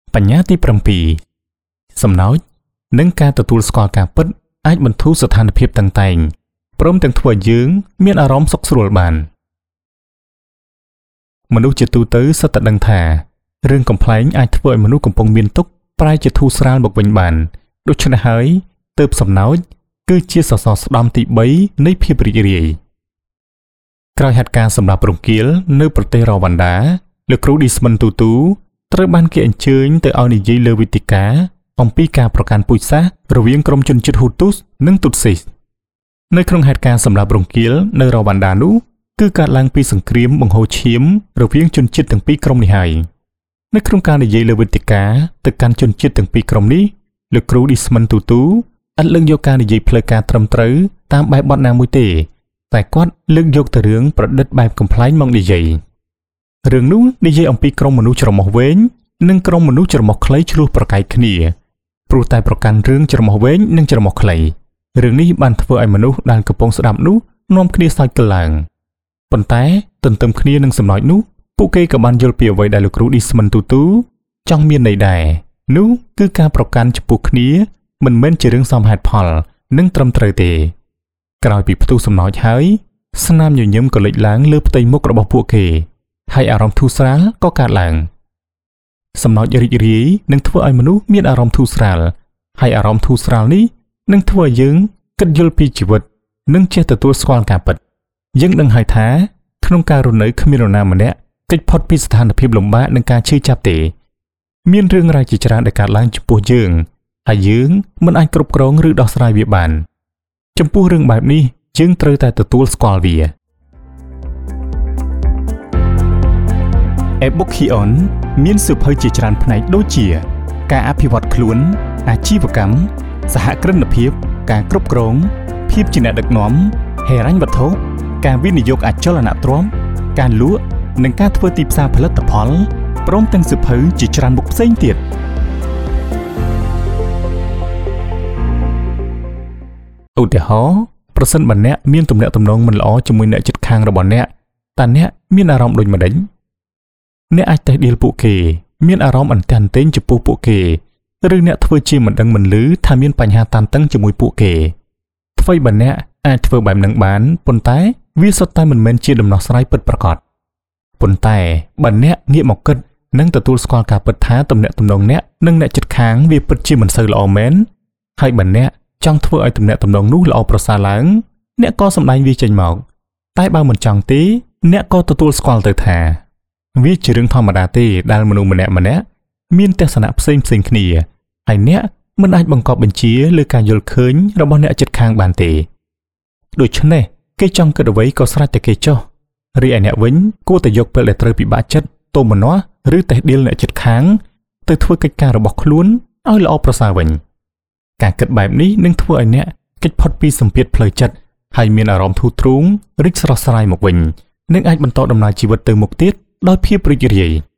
បញ្ញាទី7សំណោចនិងការទទួលស្គាល់ការពិតអាចបន្ធូរស្ថានភាពតាំងតែងព្រមទាំងធ្វើឲ្យយើងមានអារម្មណ៍សុខស្រួលបានមនុស្សជាទូទៅសុទ្ធតែដឹងថារឿងកំ pl ែងអាចធ្វើឲ្យមនុស្សកំពុងមានទុក្ខប្រែជាធូរស្រាលមកវិញបានដូច្នេះហើយទើបសំណោចគឺជាសសរស្តម្ភទី3នៃភាពរីករាយក្រោយហេតុការណ៍សម្រាប់រង្គាលនៅប្រទេសរ៉ូវ៉ាន់ដាលោកគ្រូឌីស្មិនទូទូត្រូវបានគេអញ្ជើញទៅឲ្យនិយាយលើវេទិកាអំពីការប្រកាន់ពូជសាសន៍រវាងក្រុមជនជាតិហ៊ូទូសនិងទូតស៊ីសនៅក្នុងហេតុការណ៍សម្រាប់រង្គាលនៅរ៉ូវ៉ាន់ដានោះគឺកើតឡើងពីសង្គ្រាមបង្ហូរឈាមរវាងជនជាតិទាំងពីរក្រុមនេះហើយនៅក្នុងការនិយាយលើវេទិកាទៅកាន់ជនជាតិទាំងពីរក្រុមនេះលោកគ្រូឌីស្មិនទូទូអត់លើកយកការនិយាយផ្លូវការត្រឹមត្រូវតាមបែបបទណាមួយទេតែគាត់លើកយកទៅរឿងប្រឌិតបែបកំ pl ែងមកនិយាយរឿងនោះនិយាយអំពីក្រុមមនុស្សច្រមុះវែងនិងក្រុមមនុស្សច្រមុះខ្លីឆ្លោះប្រកែកគ្នាព្រោះតែប្រកាន់រឿងច្រមុះវែងនិងច្រមុះខ្លីរឿងនេះបានធ្វើឲ្យមនុស្សដែលកំពុងស្ដាប់នោះនាំគ្នាសើចក្ឡើងប៉ុន្តែទន្ទឹមគ្នានឹងសំណោចនោះពួកគេក៏បានយល់ពីអ្វីដែលលោកគ្រូឌីស្មិនទូទូចង់មានន័យដែរនោះគឺការប្រកាន់ចំពោះគ្នាមិនមែនជារឿងសមហេតុផលនិងត្រឹមត្រូវទេក្រោយពីផ្ទុះសំណោចហើយស្នាមញញឹមក៏លេចឡើងលើផ្ទៃមុខរបស់ពួកគេហើយអារម្មណ៍ធូរស្រាលក៏កើតឡើងសំណោចរីករាយនឹងធ្វើឲ្យមនុស្សមានអារម្មណ៍ធូរស្រាលហើយអារម្មណ៍ធូរស្រាលនេះនឹងធ្វើឲ្យយើងគិតយល់ពីជីវិតនិងចេះទទួលស្គាល់ការពិតយើងដឹងហើយថាក្នុងការរស់នៅគ្មាននរណាម្នាក់គេចផុតពីស្ថានភាពលំបាកនិងការឈឺចាប់ទេមានរឿងរ៉ាវជាច្រើនដែលកើតឡើងចំពោះយើងហើយយើងមិនអាចគ្រប់គ្រងឬដោះស្រាយវាបានចំពោះរឿងបែបនេះយើងត្រូវតែទទួលស្គាល់វា Ebookion មានសៀវភៅជាច្រើនផ្នែកដូចជាការអភិវឌ្ឍខ្លួនអាជីវកម្មសហគ្រិនភាពការគ្រប់គ្រងភាពជាអ្នកដឹកនាំហិរញ្ញវត្ថុការវិនិយោគអចលនទ្រព្យការលក់និងការធ្វើទីផ្សារផលិតផលព្រមទាំងសៀវភៅជាច្រើនមុខផ្សេងទៀតឧទាហរណ៍ប្រសិនបើអ្នកមានទំនាក់ទំនងមិនល្អជាមួយអ្នកជិតខាងរបស់អ្នកតើអ្នកមានអារម្មណ៍ដូចម្តេចអ្នកអាចតេះដៀលពួកគេមានអារម្មណ៍អន្ទះអន្ទែងចំពោះពួកគេឬអ្នកធ្វើជាមិនដឹងមិនឮថាមានបញ្ហាតានតឹងជាមួយពួកគេអ្វីបើអ្នកអាចធ្វើបែបនឹងបានប៉ុន្តែវាសុទ្ធតែមិនមែនជាដំណោះស្រាយពិតប្រាកដប៉ុន្តែបើអ្នកងាកមកគិតនិងទទួលស្គាល់ការពិតថាទំនាក់ទំនងអ្នកនិងអ្នកជិតខាងវាពិតជាមិនសូវល្អមែនហើយបើអ្នកចង់ធ្វើឲ្យទំនាក់ទំនងនោះល្អប្រសើរឡើងអ្នកក៏សម្ដែងវាចេញមកតែបើមិនចង់ទេអ្នកក៏ទទួលស្គាល់ទៅថាវាជារឿងធម្មតាទេដែលមនុស្សម្នាក់មានទស្សនៈផ្សេងគ្នាហើយអ្នកមិនអាចបង្កប់បញ្ជាលើការយល់ឃើញរបស់អ្នកជិតខាងបានទេដូច្នេះគេចង់គិតអ្វីក៏ស្រេចតែគេចុះរីឯអ្នកវិញគួរតែយកពេលដែលត្រូវពិបាកចិត្តទោមនាស់ឬតេះដៀលអ្នកជិតខាងទៅធ្វើកិច្ចការរបស់ខ្លួនឲ្យល្អប្រសើរវិញការគិតបែបនេះនឹងធ្វើឲ្យអ្នកគេចផុតពីសម្ពាធផ្លូវចិត្តហើយមានអារម្មណ៍ធូរទ្រូងរីកស្រស់ស្រាយមកវិញនិងអាចបន្តដំណើរជីវិតទៅមុខទៀតដោយភាពរីករាយ